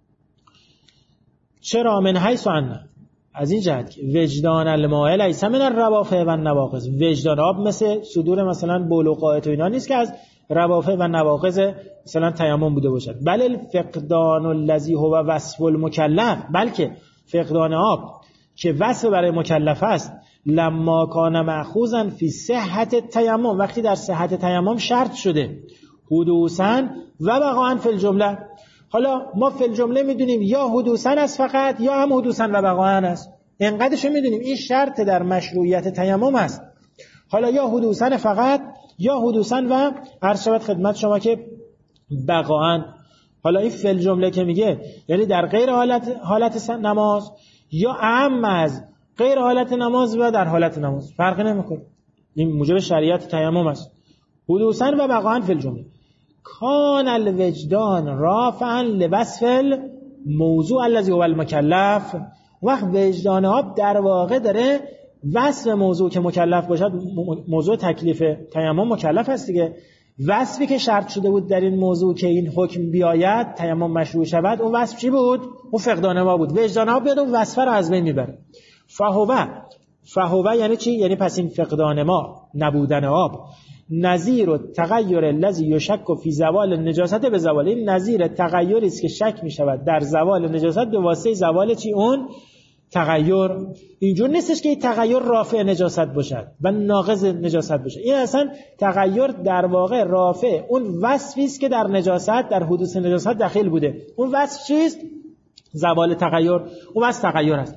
چرا؟ من حیث ان، از این جهت که وجدان الماء لیس من الروافع و النواقض، وجدان آب مثل صدور مثلا بول و غائط و اینا نیست که از روافع و نواقض مثلا تیمم بوده باشد. بل الفقدان الذی هو وصف المکلف، بلکه فقدان آب که وصف برای مکلف است، لما کان مأخوذا فی صحت تیمم، وقتی در صحت تیمم شرط شده، حدوثا و بقاء فی الجمله. حالا ما فی الجمله میدونیم یا حدوثا است فقط، یا هم حدوثا و بقاء است، اینقدرش میدونیم این شرط در مشروعیت تیمم است. حالا یا حدوثا فقط یا حدوثا و عرض شود خدمت شما که بقاء. حالا این فی الجمله که میگه یعنی در غیر حالت حالت نماز، یا اعم از غیر حالت نماز و در حالت نماز، فرقی نمیکنه، این موجب شریعت تیمم است. حدوثا و بقاء فی الجمله. کان الوجدان رافعا لوصف الموضوع الذي هو المکلف، وقت وجدان آب در واقع داره وصف موضوع که مکلف باشد، موضوع تکلیف تیمم مکلف است دیگه، وصفی که شرط شده بود در این موضوع که این حکم بیاید تیمم مشروع شود، اون وصف چی بود؟ اون فقدان ما بود. وجدان آب بیاد اون وصف رو از بین میبره. فهوه فهوه یعنی چی؟ یعنی پس این فقدان ما، نبودن آب، نظیر و تغییر الذی یشک فی زوال النجاست به زوال، این نظیر تغییری است که شک می شود در زوال نجاست به واسطه زوال چی؟ اون تغییر. اینجور نیستش که این تغییر رافع نجاست باشد و ناقض نجاست باشد، این اصلا تغییر در واقع رافع اون وصفی است که در نجاست، در حدوث نجاست داخل بوده. اون وصف چیست؟ زوال تغییر. اون وصف تغییر است.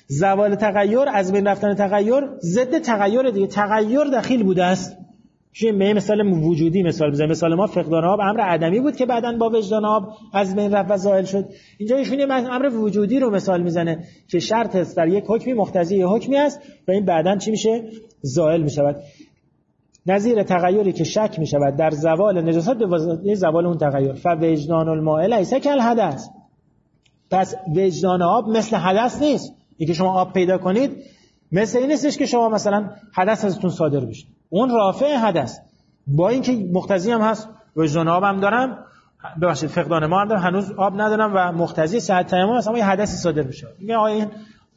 زوال تغییر، از بین رفتن تغییر ضد تغییر دیگه. تغییر دخیل بوده است. چه مثال وجودی مثال بزنیم. مثال ما فقدان آب امر عدمی بود که بعداً با وجدان آب از بین رفت و زائل شد. اینجا ایشون امر وجودی رو مثال میزنه که شرط است در یک حکمی مقتضی حکمی است و این بعداً چی میشه؟ زائل میشود. نظیر تغییری که شک میشود در زوال نجاست به واسطه زوال اون تغییر. فوجدان الماء لیس کالحدث. پس وجدان آب مثل حدث نیست. اینکه شما آب پیدا کنید مثل این نیستش که شما مثلا حدث ازتون صادر بشه. اون رافع حدث، با اینکه مقتضی هم هست. وجدان آب هم دارم، ببخشید فقدان ما هم دارم، هنوز آب ندارم و مقتضی صحت تیمم است، اما یه حدثی صادر میشه. میگه آیا این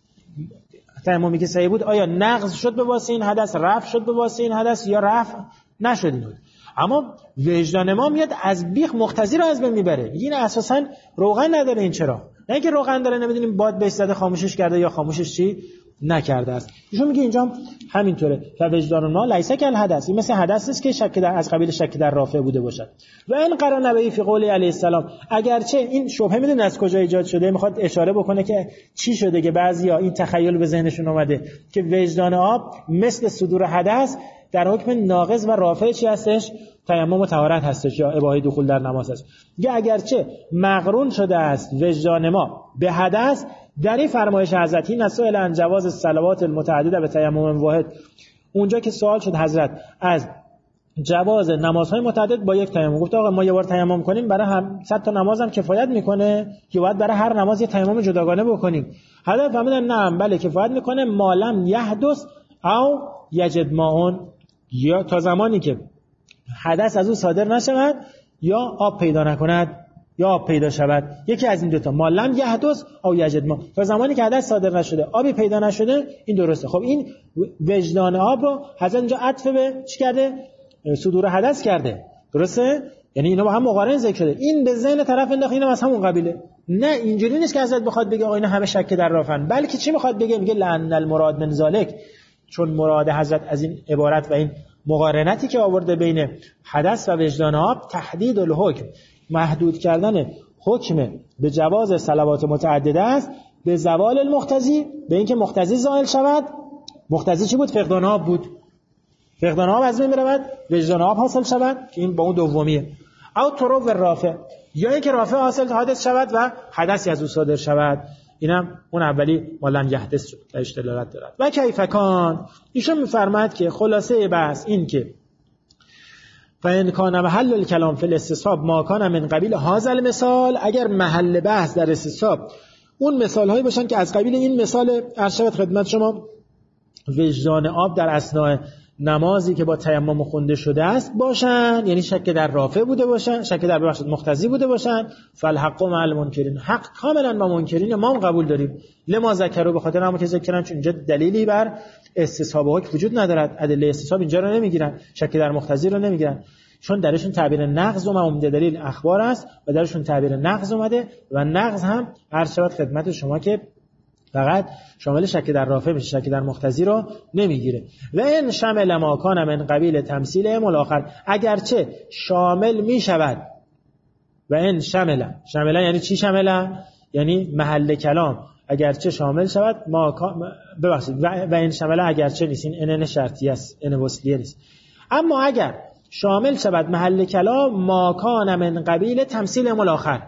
تیممی که صحیح بود آیا نقض شد به واسطه این حدث، رفع شد به واسطه این حدث یا رفع نشد بود؟ اما وجدان ما میاد از بیخ مقتضی رو از بین میبره. این اساسا روغن نداره. این چرا؟ نه اینکه روغن داره نمیدونیم باد بهش زده خاموشش کرده یا خاموشش چی نکرده است. ایشون میگه اینجا همینطوره. فوجدان ما لیس کالحدث. این مثل حدث است که شک در از قبیل شک در رافع بوده باشد. و این قرار نبی فی قول علیه السلام، اگرچه این شبهه میدونید از کجا ایجاد شده، میخواد اشاره بکنه که چی شده که بعضیا این تخیل به ذهنشون اومده که وجدان آب مثل صدور حدث در حکم ناقض و رافع چی هستش؟ تیمم و طهارت هستش یا اباحه دخول در نماز است. میگه اگرچه مقرون شده است وجدان ما به حدث، در این فرمایش حضرت نسائل عن جواز الصلوات المتعدده به تیمم واحد، اونجا که سوال شد حضرت از جواز نمازهای متعدد با یک تیمم، گفت آقا ما یه بار تیمم کنیم برای هم صد تا نماز هم کفایت میکنه یا باید برای هر نماز یه تیمم جداگانه بکنیم؟ حضرت فهمیدن نه، بله کفایت میکنه مالم یحدث او یجد ماء، یا تا زمانی که حدث از او صادر نشود یا آب پیدا نکند یا آب پیدا شود. یکی از این دوتا، مالم یحدث او یجد ماء، تا زمانی که حدث صادر نشده آبی پیدا نشده، این درسته. خب این وجدان آب رو حضرت اینجا عطف به چی کرده؟ صدور حدث کرده، درسته؟ یعنی اینا با هم مقارن ذکر شده. این به ذهن طرف انداخت اینا از همون قبیله. نه اینجوری نیست که حضرت بخواد بگه آقا اینا همه شک در رافن، بلکه چی میخواد بگه؟ میگه لعن المراد من ذالک، چون مراد حضرت از این عبارت و این مقارنتی که آورده بین حدث و وجدان آب تحدید الحکم، محدود کردن حکم به جواز صلوات متعدده است به زوال المقتضی، به اینکه مقتضی زائل شود. مقتضی چی بود؟ فقدان آب بود. فقدان آب از بین برود، وجدان آب حاصل شود که این با اون دومیه. او طرف رافع، یا اینکه رافع حاصل حادث شود و حدثی از او صادر شود. اینم اون اولی مالن یحدث شد، درش دلالت دارد. و کیف کان، ایشون میفرماد که خلاصه بحث این که فإن کان محل الکلام فی الاستصحاب ما کان من قبیل هذا المثال، اگر محل بحث در استصحاب اون مثال هایی باشن که از قبیل این مثال ارشد خدمت شما وجدان آب در اثناء نمازی که با تیمم خونده شده است باشن، یعنی شک در رافع بوده باشن، شک در ببخشید مقتضی بوده باشن، فالحق مع المنکرین، حق کاملا با منکرین ما هم قبول داریم. لما ذکروا، به خاطر همون که ذکر کردن، چون اینجا دلیلی بر استصحاب حکم وجود ندارد، ادله استصحاب اینجا رو نمیگیرن، شک در مقتضی رو نمیگیرن، چون درشون تعبیر نقض و عمده دلیل اخبار است و درشون تعبیر نقض اومده و نقض هم هر شود خدمت شما که فقط شامل شک در رافع میشه، شک در مقتضی رو نمیگیره. و این شامل ما کان من قبیل تمثیل الاخر، اگرچه شامل میشود. و این شامل شامل یعنی چی؟ شامل یعنی محل کلام اگرچه شامل شود ما ببخشید و این شامل اگرچه نیست، این ان شرطیه است، ان وصلیه نیست. اما اگر شامل شود محل کلام ما کان من قبیل تمثیل الاخر،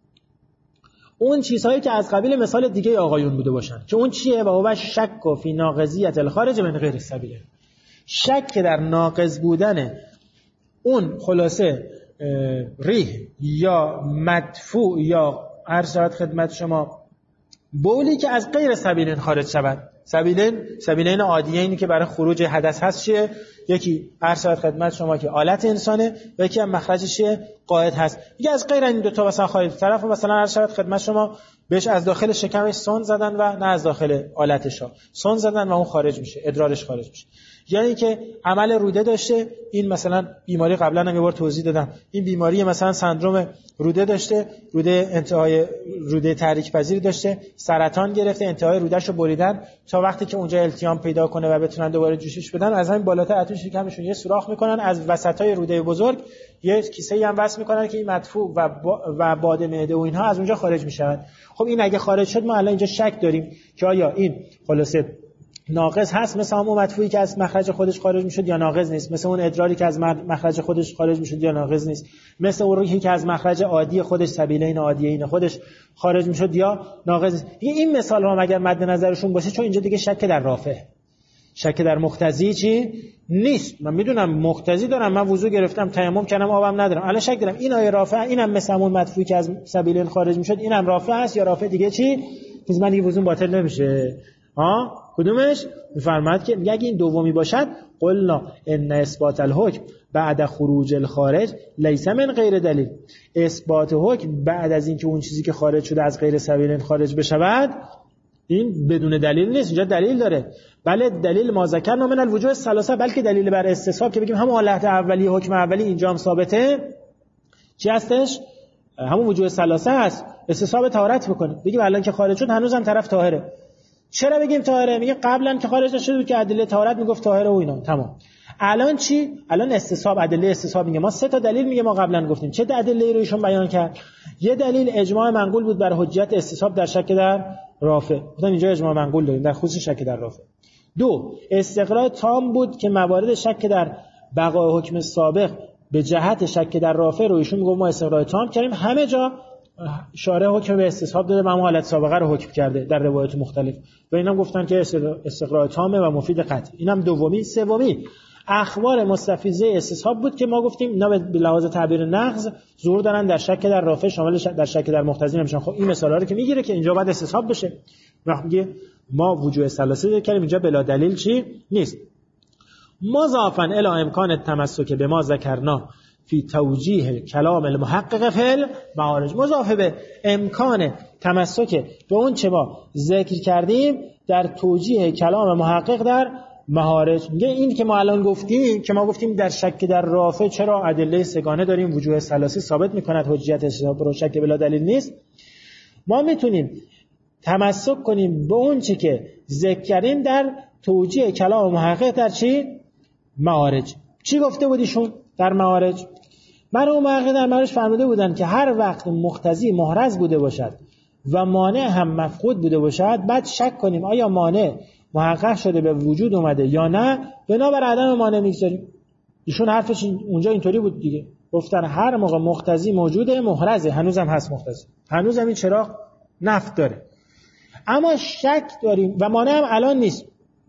اون چیزهایی که از قبیل مثال دیگه آقایون بوده باشن، که اون چیه؟ و هو شک و فی ناقضیت الخارج من غیر السبیل، شک در ناقض بودن اون خلاصه ریح یا مدفوع یا هر شود خدمت شما بولی که از غیر سبیلین خارج شود. سبیلین سبیلین عادیه اینی که برای خروج حدث هست چیه؟ یکی هر شود خدمت شما که آلت انسانه و یکی هم مخرجش چیه؟ قائد هست. یکی از غیر این دو تا مثلا خارج طرف مثلا هر شود خدمت شما بهش از داخل شکمش سون زدن و نه از داخل آلتش ها سون زدن و اون خارج میشه، ادرارش خارج میشه. یعنی که عمل روده داشته، این مثلا بیماری قبلا هم یه بار توضیح دادم، این بیماری مثلا سندروم روده داشته، روده انتهای روده تحریک پذیر داشته، سرطان گرفته، انتهای رودهشو بریدن تا وقتی که اونجا التیام پیدا کنه و بتونن دوباره جوشش بدن، از همین بالاتر اتو شکمشون یه سوراخ میکنن، از وسطای روده بزرگ یه کیسه‌ای هم وصل میکنن که این مدفوع و با و باد معده و اینها از اونجا خارج میشن. خب این اگه خارج شد ما الان اینجا شک داریم که آیا این خلاصه ناقص هست مثل همون مدفوعی که از مخرج خودش خارج میشد یا ناقص نیست، مثل اون ادراری که از مخرج خودش خارج میشد یا ناقص نیست، مثل اون روحی که از مخرج عادی خودش سبیلین عادیه این خودش خارج میشد یا ناقص نیست. این مثال ها مگر مد نظرشون باشه، چون اینجا دیگه شک در رافع، شک در مقتضی چی نیست. من میدونم مقتضی دارم، من وضو گرفتم تیمم کردم آبم ندارم، الان شک دارم این آیه رافع اینم مثل همون مدفوعی که از سبیلین خارج میشد اینم رافع است یا رافع دیگه چی نیست، من دیگه وضو باطل نمیشه. ها کدومش؟ میفرماد که اگه این دومی باشد قلنا ان اثبات الحکم بعد خروج الخارج لیس من غیر دلیل، اثبات حکم بعد از اینکه اون چیزی که خارج شده از غیر سبیل خارج بشود این بدون دلیل نیست، اینجا دلیل داره. بله دلیل ما ذکرنا من الوجوه الثلاثه، بلکه دلیل بر استصحاب که بگیم همون حالت اولی حکم اولی اینجا هم ثابته چی هستش؟ همون وجوه الثلاثه است، استصحاب طهارت بکنه. بگیم الان که خارج شد هنوزم طرف طاهره. چرا بگیم طاهره؟ میگه قبلا که خارج نشده بود که ادله طهارت میگفت طاهره و اینا تمام. الان چی؟ الان استصحاب، ادله استصحاب میگه ما سه تا دلیل میگه ما قبلا گفتیم. چه ادله رو ایشون بیان کرد؟ یه دلیل اجماع منقول بود بر حجیت استصحاب در شک در رافع. گفتن اینجا اجماع منقول داریم در خصوص شک در رافع. دو، استقرار تام بود که موارد شک در بقای حکم سابق به جهت شک در رافع رو ایشون میگه ما استقرار تام کردیم، همه جا شارع حکم به استصحاب داده و حالت سابقه رو حکم کرده در روایات مختلف و اینا گفتن که استقرار تامه و مفید قطع. اینم دومی. سومی اخبار مستفیضه استصحاب بود که ما گفتیم اینا به لحاظ تعبیر نقض ظهور دارن در شک در رافع، شامل در شک در مقتضی نمیشن. خب این مثالا رو که میگیره که اینجا باید استصحاب بشه، وقتی میگه ما وجوه ثلاثه ذکر کردیم اینجا بلا دلیل چی نیست. مضافا الی امکان التمسک به ما ذکرنا فی توجیه کلام المحقق فی المعارج، مضافه به امکان تمسک به اون چه ما ذکر کردیم در توجیه کلام محقق در معارج. میگه این که ما الان گفتیم که ما گفتیم در شک در رافع چرا ادله سگانه داریم وجوه ثلاثی ثابت میکند حجیت استصحاب رو شک بلا دلیل نیست، ما میتونیم تمسک کنیم به اون چه که ذکر کردیم در توجیه کلام محقق در چی؟ معارج. چی گفته بودیشون در معارج؟ مرحوم محقق در معارج فرموده بودن که هر وقت مقتضی محرز بوده باشد و مانع هم مفقود بوده باشد بعد شک کنیم آیا مانع محقق شده به وجود اومده یا نه، بنابر عدم مانع میگذاریم. ایشون حرفش اونجا اینطوری بود دیگه، گفتن هر موقع مقتضی موجوده محرزه، هنوزم هست مقتضی، هنوزم این چراغ نفت داره، اما شک داریم و مانع هم الان نیست.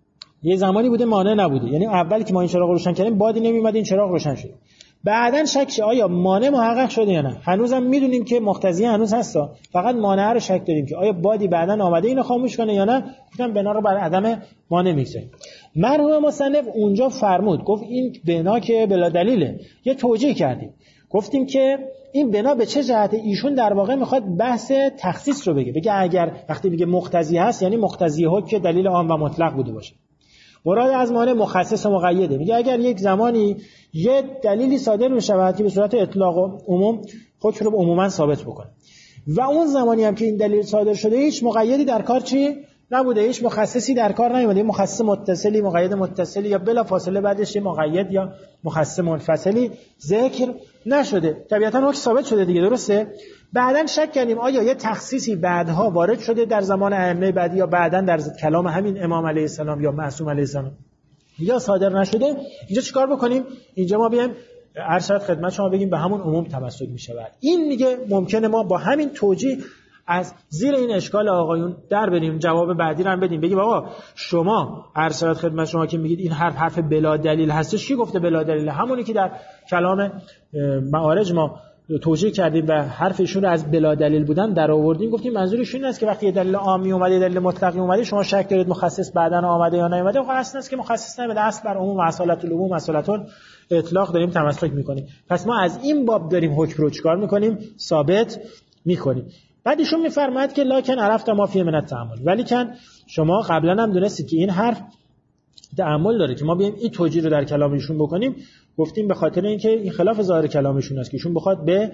یه زمانی بوده مانع نبوده، یعنی اولی که ما این چراغ روشن کردیم بادی نمیومد این چراغ روشن شد، بعدن شک شه آیا مانع محقق شده یا نه. هنوزم میدونیم که مقتضی هنوز هستا، فقط مانع رو شک داریم که آیا بادی بعدن آمده اینو خاموش کنه یا نه. گفتم بنا رو بر عدم مانع میگذاریم. مرحوم مصنف اونجا فرمود گفت این بنا که بلا دلیله، یه توجیه کردیم گفتیم که این بنا به چه جهته. ایشون در واقع میخواد بحث تخصیص رو بگه، بگه اگر وقتی میگه مقتضی هست یعنی مقتضی حکم که دلیل عام و مطلق بوده باشه. مراد از مانع مخصص و مقیده، میگه اگر یک زمانی یه دلیلی صادر میشود که به صورت اطلاق و عموم حکم رو عموما ثابت بکنه و اون زمانی هم که این دلیل صادر شده هیچ مقیدی در کار چی نبوده، هیچ مخصصی در کار نیومده، مخصص متصلی، مقید متصلی یا بلا فاصله بعدش مقید یا مخصص منفصلی ذکر نشده، طبیعتا حکم ثابت شده دیگه، درسته؟ بعدن شک کردیم آیا یه تخصیصی بعدها وارد شده در زمان ائمه بعدی یا بعدن در کلام همین امام علیه السلام یا معصوم علیه السلام یا صادر نشده. اینجا چیکار بکنیم؟ اینجا ما بیایم هر شرط خدمت شما بگیم به همون عموم تمسک میشود. این میگه ممکنه ما با همین توجیه از زیر این اشکال آقایون در بریم، جواب بعدی رو هم بدیم، بگیم آقا شما هر شرط خدمت شما که میگید این حرف حرف بلا دلیل هستش، کی گفته بلا دلیل؟ همونی که در کلام معارج ما توجیه کردیم و حرف ایشون رو از بلا دلیل بودن در آوردیم، گفتیم منظورشون این است که وقتی یه دلیل عامی اومده دلیل مطلقی اومده شما شک دارید مخصص بعدن آمده یا نیومده، خب اصل است که مخصص نیومده، اصل بر عموم اصالت العموم اصالت اطلاق داریم تمسک میکنیم. پس ما از این باب داریم حکم رو چیکار میکنیم؟ ثابت میکنیم. بعد ایشون میفرماید که لکن عرفت ما فی من التأمل، ولی کن شما قبلا هم دونستید که این حرف تأمل داره که ما بیایم این توجیه رو در کلام ایشون بکنیم. گفتیم به خاطر اینکه این خلاف ظاهر کلامشون است که ایشون بخواد به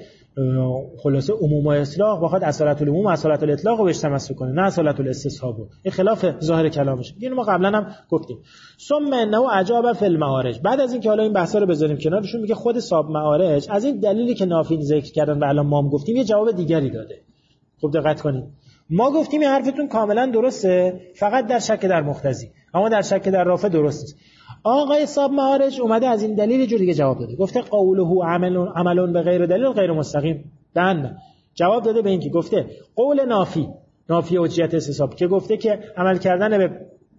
خلاصه عموم و اطلاق بخواد اصالت العموم و اصالت الاطلاق رو بهش تمسک کنه، نه اصالت الاستصحاب. این خلاف ظاهر کلامش. اینو ما قبلا هم گفتیم. ثم انه عجاب فی المعارج. بعد از اینکه حالا این بحثا رو بذاریم کنارشون، میگه خود صاحب معارج از این دلیلی که نافی ذکر کردن و الان ما هم گفتیم یه جواب دیگری داده. خوب دقت کنید. ما گفتیم این حرفتون کاملا درسته، فقط در شک در مقتضی، اما در شک در رافع درست نیست. آقای صاحب معارج اومده از این دلیل جور دیگه جواب داده. گفته قوله عمل عمل به غیر دلیل غیر مستقیم. دن جواب داده به این که گفته قول نافی نافی حجیت استصحاب که گفته که عمل کردن به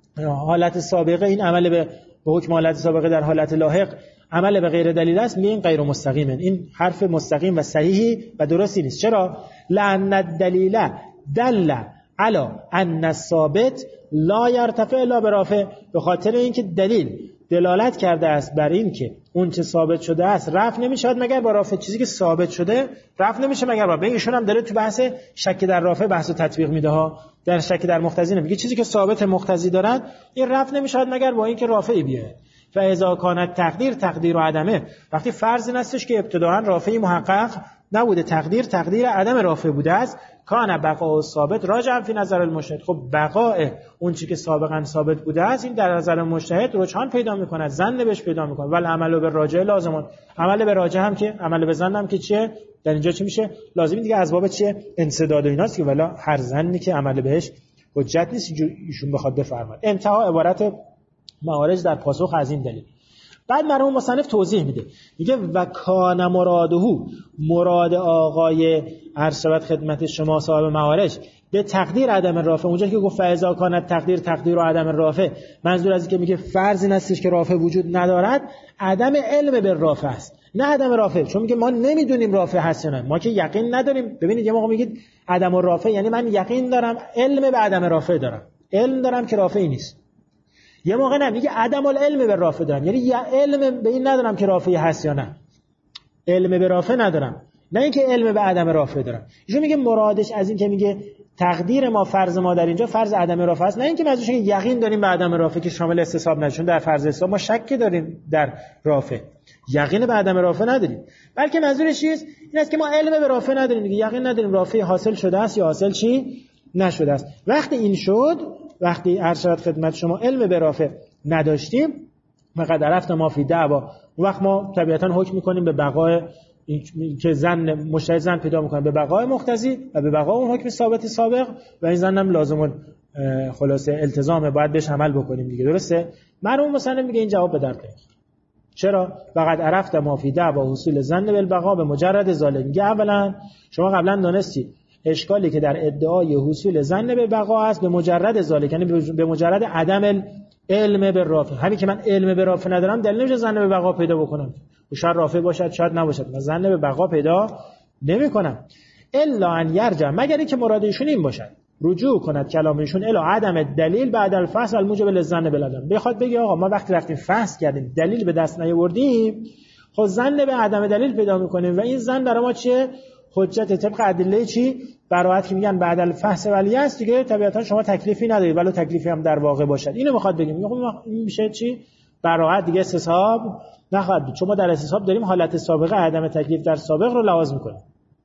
حالت سابقه این عمل به به حکم حالت سابقه در حالت لاحق عمل به غیر دلیل است، میگه این غیر مستقیمه. این حرف مستقیم و صحیحی و درستی نیست. چرا؟ لأن الدلیل دل علی ان الثابت لا یرتفع الا برافع. به خاطر اینکه دلیل دلالت کرده است بر این که اون چه ثابت شده است رفع نمیشود مگر با رافع. چیزی که ثابت شده رفع نمیشه مگر با. به ایشون هم داره تو بحث شک در رافع بحث و تطبیق میده ها. در شک در مقتضی نمیگه چیزی که ثابت مقتضی دارد این رفع نمیشود مگر با اینکه رافعی بیاد. فاذا کانت تقدیر تقدیر و عدمه. وقتی فرض این استش که ابتداء رافعی محقق نبوده، تقدیر تقدیر عدم رافع بوده است، کان بقاء ثابت راجع فی نظر المجتهد. خب بقاء اون چیزی که سابقا ثابت بوده است این در نظر مجتهد رجحان پیدا میکنه، ظن بهش پیدا میکنه. ول عمل به راجع لازمون. عمل به راجع هم که عمل به ظن هم که چیه؟ در اینجا چی میشه؟ لازمی دیگه از باب چیه؟ انسداد و ایناست که والا هر ظنی که عمل بهش حجت نیست ایشون بخواد بفرماد. انتها عبارت معارج در پاسخ از این دلیل. بعد مرحوم مصنف توضیح میده، میگه و کان مراده مراد آقای ارشد خدمت شما صاحب معارج به تقدیر عدم رافع. اونجا که گفت فاذا کانت تقدیر تقدیر و عدم رافع، منظور از این که میگه فرض این هستش که رافع وجود ندارد، عدم علم به رافع است نه عدم رافع. چون میگه ما نمیدونیم رافع هست یا نه، ما که یقین نداریم. ببینید یه موقع میگید عدم رافع یعنی من یقین دارم علم به عدم رافع دارم، علم دارم که رافعی نیست. یه موقع نه میگه عدم العلم به رافع دارم، یعنی یا علم به این ندارم که رافعی هست یا نه، علم به رافع ندارم، نه اینکه علم به عدم رافع دارم. ایشون میگه مرادش از این که میگه تقدیر ما فرض ما در اینجا فرض عدم رافع است، نه اینکه منظورش اینه یقین داریم به عدم رافع که شامل استصحاب نشه. چون در فرض استصحاب ما شک داریم در رافع، یقین به عدم رافع نداریم. بلکه منظورش چیست؟ این است که ما علم به رافع نداریم دیگه، یقین نداریم رافع حاصل شده است یا حاصل چی نشده است. وقتی این شد، وقتی ارشد خدمت شما علم به رافع نداشتیم، فقط عرفت ما فی دعوا، وقت ما طبیعتا حکم میکنیم به بقای که زن مجتهد زن پیدا میکنه به بقای مقتضی و به بقای اون حکم ثابت سابق و این زن هم لازم خلاصه التزامه، باید بهش عمل بکنیم دیگه. درسته؟ مرحوم مثلا میگه این جواب به درد نمیخوره. چرا؟ فقط عرفت ما فی دعوا حصول زن بالبقا به مجرد ظالم. میگه اولا شما قبلا دانستید اشکالی که در ادعای حصول زن به بقا است به مجرد ذالک، یعنی به مجرد عدم علم به رافع. همین که من علم به رافع ندارم دلیل نمیشه زن به بقا پیدا بکنم. شاید رافع باشد شاید نباشد، من زن به بقا پیدا نمیکنم. الا ان یرجع، مگر اینکه مراد ایشون این باشد رجوع کند کلام ایشون الا عدم دلیل بعد الفحص الموجب للظن بالعدم. بخواد بگه آقا ما وقتی رفتیم فحص کردیم دلیل به دست نیاوردیم، خب زن به عدم دلیل پیدا میکنیم و این زن برای ما چیه؟ حجت طبق ادله چی؟ براءت که میگن بعد الفحص ولی است دیگه، طبیعتا شما تکلیفی ندارید ولو تکلیفی هم در واقع باشد. اینو میخواد بگیم. میگه خب این میشه چی؟ براءت دیگه استصحاب نخواهد بود، چون ما در استصحاب داریم حالت سابقه عدم تکلیف در سابق رو لحاظ میکنیم،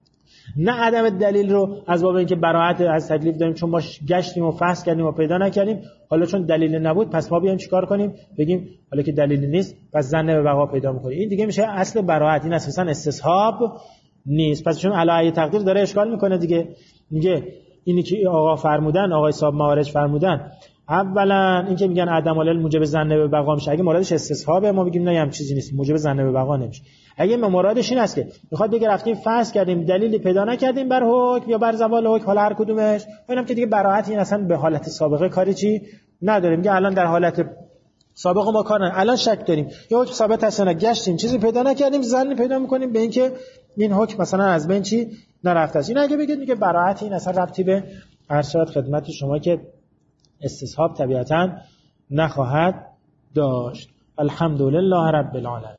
نه عدم دلیل رو از باب اینکه براءت از تکلیف داریم چون ما گشتیم و فحص کردیم و پیدا نکردیم، حالا چون دلیل نبود پس ما بیایم چیکار کنیم؟ بگیم حالا که دلیلی نیست پس زن به بقا پیدا میکنیم. این دیگه میشه اصل براءت، این اساسا استصحاب نیست. پس چون علی تقدیر داره اشکال میکنه دیگه. میگه اینی که آقا فرمودن، آقای صاحب معارج فرمودن، اولا اینکه میگن عدم العلم موجب زن به بقا میشه، اگه مرادش استصحابه ما میگیم نه هم چیزی نیست، موجب زن به بقا نمیشه. اگه مرادش این است که میخواد بگه رفتیم فحص کردیم دلیلی پیدا نکردیم بر حکم یا بر زوال حکم، حالا هر کدومش، اینم که دیگه براءت این اصلا به حالت سابقه کاری چی نداره. میگه الان در حالت سابقه ما کار الان شک داریم یا حکم ثابت هست نه، گشتیم چیزی پیدا نکردیم، زن پیدا میکنیم به اینکه این حکم مثلا از بین چی نرفته است. این اگه بگید میگه براءت این اصلا ربطی به ارشاد خدمت شما که استصحاب طبیعتا نخواهد داشت. الحمدلله رب العالمین.